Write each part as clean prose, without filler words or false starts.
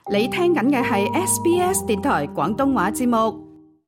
你聽緊嘅係 SBS 電台廣東話節目。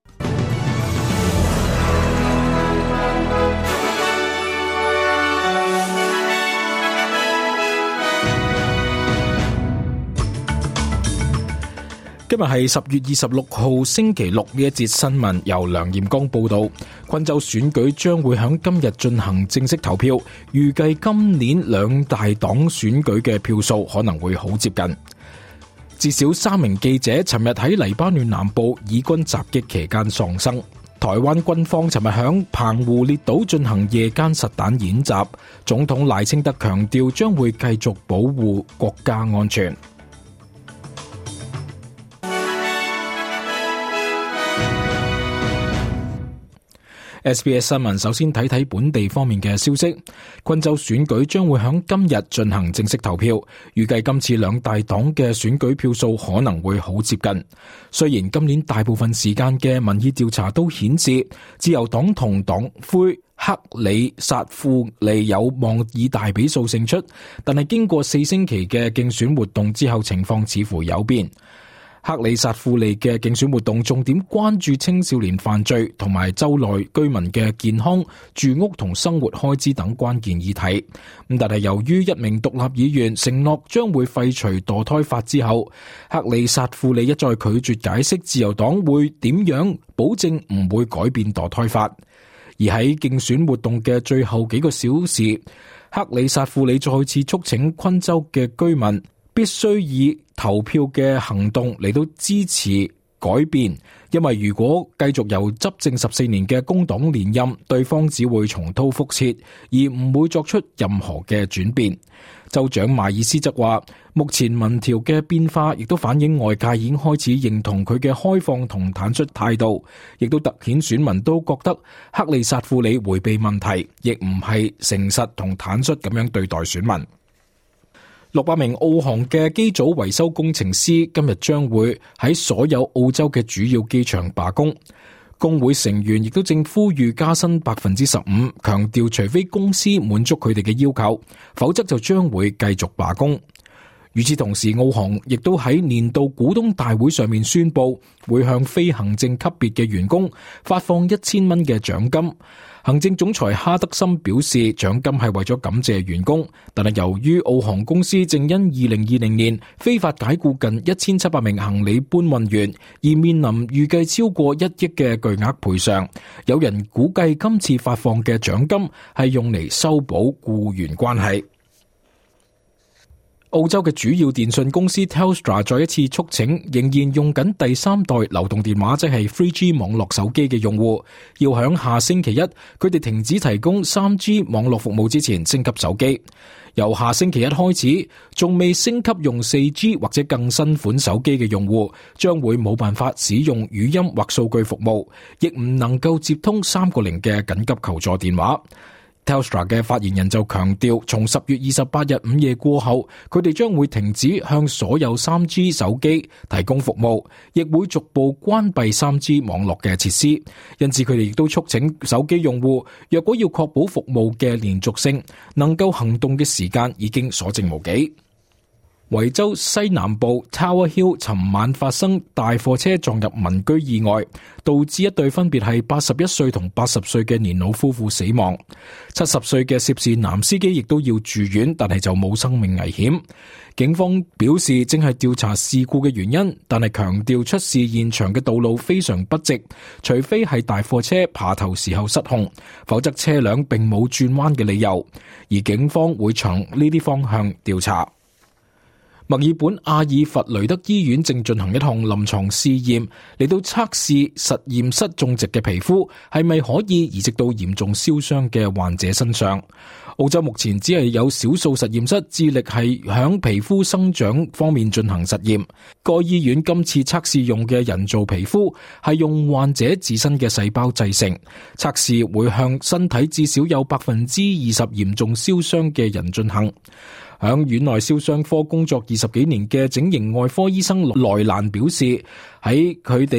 今日係10月26號星期六，呢一節新聞由梁艷光報道。昆州選舉將會喺今日進行正式投票，預計今年兩大黨選舉嘅票數可能會好接近。至少3名記者尋日喺黎巴嫩南部以軍襲擊期間喪生。台灣軍方尋日響澎湖列島進行夜間實彈演習，總統賴清德強調將會繼續保護國家安全。SBS 新聞首先睇睇本地方面嘅消息。昆州選舉將會喺今日進行正式投票，預計今次兩大黨嘅選舉票數可能會好接近。雖然今年大部分時間嘅民意調查都顯示自由黨同黨魁克里薩庫利有望以大比數勝出，但係經過4星期嘅競選活動之後，情況似乎有變。克里薩庫利嘅競選活動重點關注青少年犯罪同埋州內居民嘅健康、住屋同生活開支等關鍵議題。但係由於一名獨立議員承諾將會廢除墮胎法之後，克里薩庫利一再拒絕解釋自由黨會點樣保證唔會改變墮胎法。而喺競選活動嘅最後幾個小時，克里薩庫利再次促請昆州嘅居民必須以投票嘅行動嚟到支持改變，因為如果繼續由執政14年嘅工黨連任，對方只會重蹈覆轍，而唔會作出任何嘅轉變。州長邁爾斯則話，目前民調嘅變化亦都反映外界已經開始認同佢嘅開放同坦率態度，亦都凸顯選民都覺得克里薩庫利迴避問題，亦唔係誠實同坦率咁樣對待選民。600名澳航嘅機組維修工程師今日將會喺所有澳洲嘅主要機場罷工，工會成員亦都正呼籲加薪 15%， 強調除非公司滿足佢哋嘅要求，否則就將會繼續罷工。與此同時，澳航亦都喺年度股東大會上面宣布，會向非行政級別嘅員工發放1000蚊嘅獎金。行政總裁哈德森表示，獎金係為咗感謝員工，但係由於澳航公司正因2020年非法解僱近1700名行李搬運員而面臨預計超過1億嘅巨額賠償，有人估計今次發放嘅獎金係用嚟修補僱員關係。澳洲嘅主要電信公司 Telstra 再一次促請仍然用緊第3代流動電話，即係 3G 網絡手機嘅用戶，要響下星期一佢哋停止提供 3G 網絡服務之前升級手機。由下星期一開始，仲未升級用 4G 或者更新款手機嘅用戶，將會冇辦法使用語音或數據服務，亦唔能夠接通310嘅緊急求助電話。Telstra 嘅發言人就強調，從10月28日午夜過後，佢哋將會停止向所有 3G 手機提供服務，亦會逐步關閉 3G 網絡嘅設施。因此，佢哋亦都促請手機用戶，若果要確保服務嘅連續性，能夠行動嘅時間已經所剩無幾。維州西南部 Tower Hill 尋晚發生大貨車撞入民居意外，導致一對分別係81歲同80歲嘅年老夫婦死亡。70歲嘅涉事男司機亦都要住院，但係就冇生命危險。警方表示正係調查事故嘅原因，但係強調出事現場嘅道路非常不直，除非係大貨車爬頭時候失控，否則車輛並冇轉彎嘅理由。而警方會從呢啲方向調查。墨爾本阿爾弗雷德醫院正進行一項臨床試驗，嚟到測試實驗室種植嘅皮膚係咪可以移植到嚴重燒傷嘅患者身上。澳洲目前只係有少數實驗室致力係響皮膚生長方面進行實驗。該醫院今次測試用嘅人造皮膚係用患者自身嘅細胞製成，測試會向身體至少有 20% 嚴重燒傷嘅人進行。響院內燒傷科工作20幾年嘅整形外科醫生萊蘭表示，喺佢哋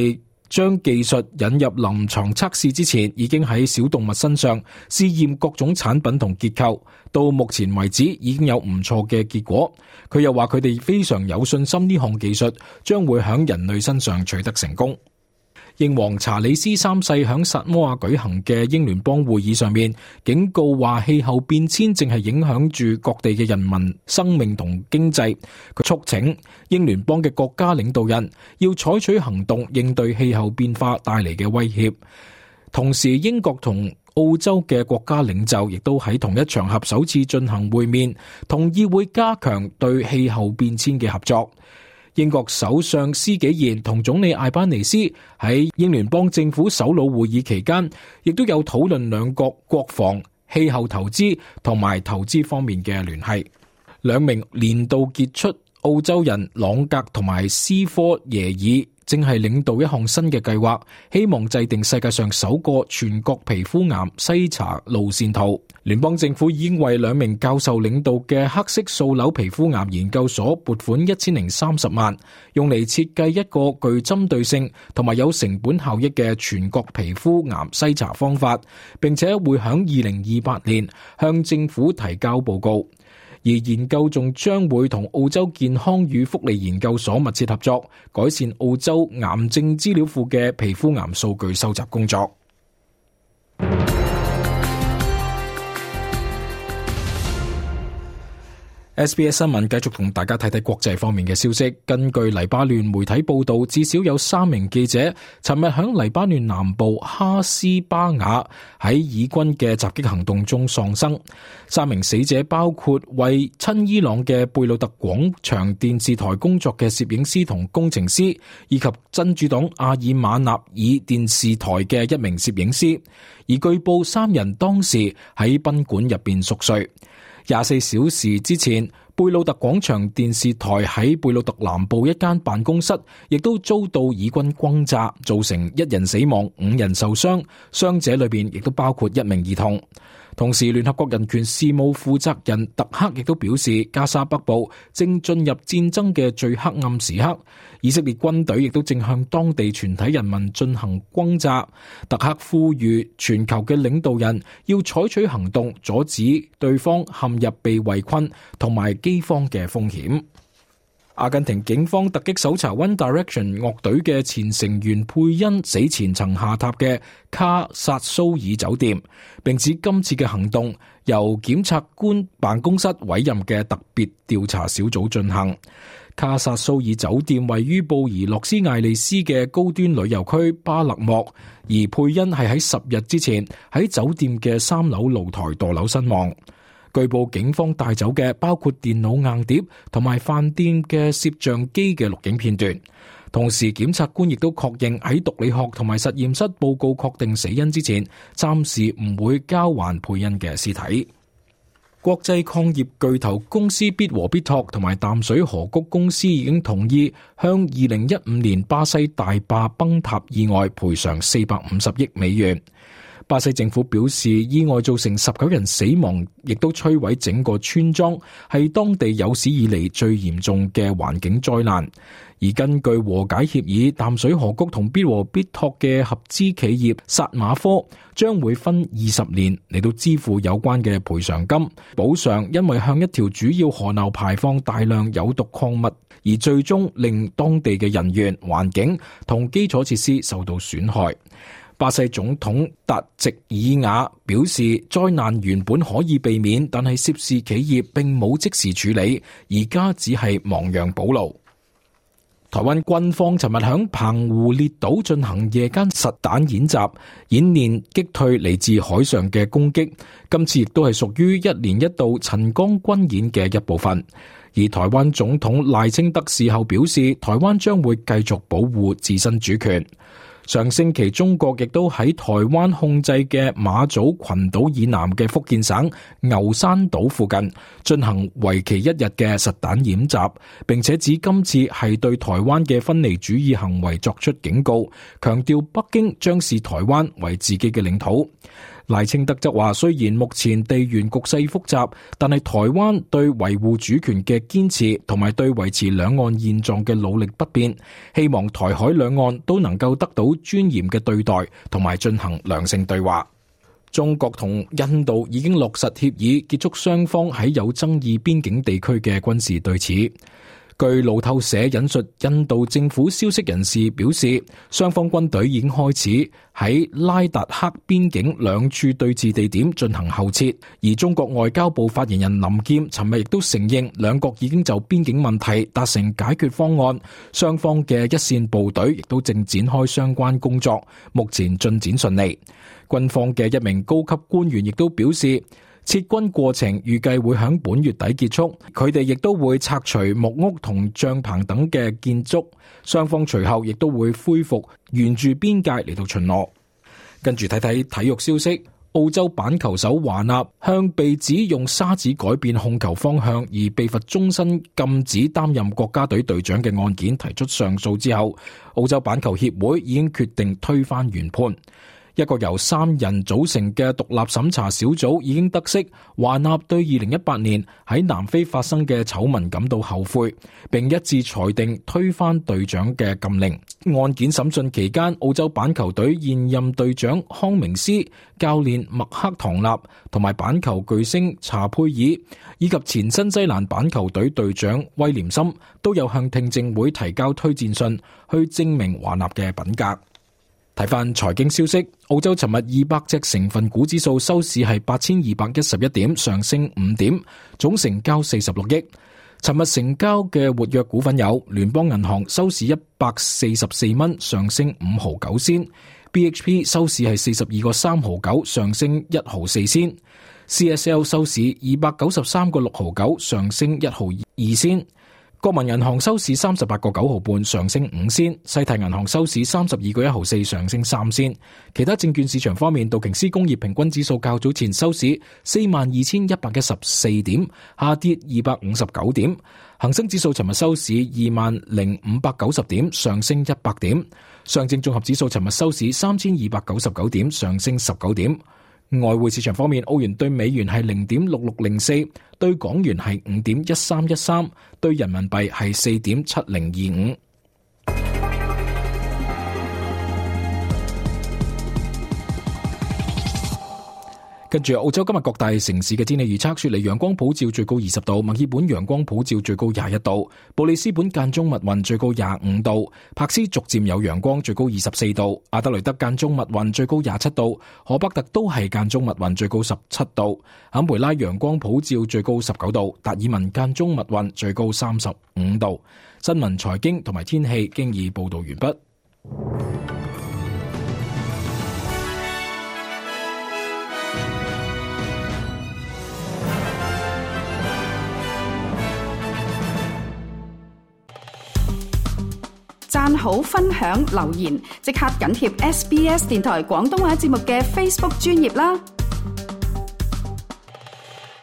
將技術引入臨床測試之前，已經喺小動物身上試驗各種產品同結構，到目前為止已經有唔錯嘅結果。佢又話佢哋非常有信心呢項技術將會喺人類身上取得成功。英皇查理斯三世響薩摩亞舉行嘅英聯邦會議上面，警告話氣候變遷正係影響住各地嘅人民生命同經濟。佢促請英聯邦嘅國家領導人要採取行動應對氣候變化帶嚟嘅威脅。同時，英國同澳洲嘅國家領袖亦都喺同一場合首次進行會面，同意會加強對氣候變遷嘅合作。英國首相施紀賢同總理艾班尼斯喺英聯邦政府首腦會議期間，亦都有討論兩國國防、氣候投資同埋投資方面嘅聯繫。兩名年度傑出澳洲人朗格同埋斯科耶爾正係領導一項新嘅計劃，希望制定世界上首個全國皮膚癌篩查路線圖。聯邦政府已經為兩名教授領導嘅黑色素瘤皮膚癌研究所撥款1030萬，用嚟設計一個具針對性同埋有成本效益嘅全國皮膚癌篩查方法，並且會喺2028年向政府提交報告。而研究仲將會同澳洲健康與福利研究所密切合作，改善澳洲癌症資料庫嘅皮膚癌數據收集工作。SBS 新聞繼續同大家睇睇國際方面嘅消息。根據黎巴嫩媒體報道，至少有3名記者尋日響黎巴嫩南部哈斯巴雅喺以軍嘅襲擊行動中喪生。3名死者包括為親伊朗嘅貝魯特廣場電視台工作嘅攝影師同工程師，以及真主黨阿爾馬納爾電視台嘅一名攝影師。而據報3人當時喺賓館入邊熟睡。24小時之前，貝魯特廣場電視台喺貝魯特南部一間辦公室亦都遭到以軍轟炸，造成1人死亡、5人受傷，傷者裏邊亦都包括1名兒童。同時，聯合國人權事務負責人特克亦都表示，加沙北部正進入戰爭嘅最黑暗時刻，以色列軍隊亦都正向當地全體人民進行轟炸。特克呼籲全球嘅領導人要採取行動，阻止對方陷入被圍困同埋饑荒嘅風險。阿根廷警方突擊搜查 One Direction 樂隊嘅前成員佩恩死前曾下榻嘅卡薩蘇爾酒店，並指今次嘅行動由檢察官辦公室委任嘅特別調查小組進行。卡薩蘇爾酒店位於布宜諾斯艾利斯嘅高端旅遊區巴勒莫，而佩恩係喺10日之前喺酒店嘅3樓露台墮樓身亡。據報警方帶走嘅包括電腦硬碟同埋飯店嘅攝像機嘅錄影片段。同時，檢察官亦都確認喺毒理學同埋實驗室報告確定死因之前，暫時唔會交還佩恩嘅屍體。國際礦業巨頭公司必和必拓同埋淡水河谷公司已經同意向2015年巴西大壩崩塌意外賠償450億美元。巴西政府表示，意外造成19人死亡，亦都摧毀整個村莊，係當地有史以嚟最嚴重嘅環境災難。而根據和解協議，淡水河谷同必和必拓嘅合資企業薩馬科將會分20年嚟到支付有關嘅賠償金，補償因為向一條主要河流排放大量有毒礦物，而最終令當地嘅人員、環境同基礎設施受到損害。巴西總統達席爾瓦表示，災難原本可以避免，但係涉事企業並冇即時處理，而家只係亡羊補牢。台灣軍方尋日響澎湖列島進行夜間實彈演習，演練擊退嚟自海上嘅攻擊。今次亦都係屬於1年1度陳江軍演嘅一部分。而台灣總統賴清德事後表示，台灣將會繼續保護自身主權。上星期，中國亦都喺台灣控制嘅馬祖群島以南嘅福建省牛山島附近進行為期1日嘅實彈演習，並且指今次係對台灣嘅分離主義行為作出警告，強調北京將視台灣為自己嘅領土。 賴清德則話，雖然目前地緣局勢複雜，但係台灣對維護主權嘅堅持同埋對維持兩岸現狀嘅努力不變，希望台海兩岸都能夠得到尊嚴嘅對待同埋進行良性對話。中國同印度已經落實協議，結束雙方喺有爭議邊境地區嘅軍事對峙。據路透社引述印度政府消息人士表示，雙方軍隊已經開始喺拉達克邊境兩處對峙地點進行後撤，而中國外交部發言人林劍尋日亦都承認，兩國已經就邊境問題達成解決方案，雙方嘅一線部隊亦都正展開相關工作，目前進展順利。軍方嘅一名高級官員亦都表示，撤軍過程預計會喺本月底結束，佢哋亦都會拆除木屋同帳篷等嘅建築，雙方隨後亦都會恢復沿住邊界嚟到巡邏。跟住睇睇體育消息，澳洲板球手華納向被指用沙紙改變控球方向而被罰終身禁止擔任國家隊隊長嘅案件提出上訴之後，澳洲板球協會已經決定推翻原判。一個由3人組成嘅獨立審查小組已經得悉，華納對2018年喺南非發生嘅醜聞感到後悔，並一致裁定推翻隊長嘅禁令。案件審訊期間，澳洲板球隊現任隊長康明斯、教練麥克唐納同埋板球巨星查佩爾，以及前新西蘭板球隊隊長威廉森都有向聽證會提交推薦信，去證明華納嘅品格。睇翻財經消息，澳洲尋日200隻成分股指數收市係8211點，上升5點，總成交46億。尋日成交嘅活躍股份有聯邦銀行收市144蚊，上升5毫9仙；BHP 收市係42個3毫9，上升1毫4仙；CSL 收市293個6毫9，上升1毫2仙。國民銀行收市38個9毫半，上升5仙；世泰銀行收市32個1毫4，上升3仙。其他證券市場方面，道瓊斯工業平均指數較早前收市42,114點，下跌259點；恒生指數尋日收市20,590點，上升100點；上證綜合指數尋日收市3,299點，上升19點。外匯市場方面，澳元對美元係0.6604，對港元係5.1313，對人民幣係4.7025。跟住澳洲今日各大城市嘅天氣預測，雪梨陽光普照最高20度，墨爾本陽光普照最高21度，布里斯本間中密雲最高25度，柏斯逐漸有陽光最高24度，阿德雷德間中密雲最高27度，荷伯特都係間中密雲最高17度，坎培拉陽光普照最高19度，達爾文間中密雲最高35度。新聞財經同埋天氣經已報道完畢。 讚好、分享、留言，即刻緊貼SBS 電台廣東話節目嘅 Facebook 專頁啦！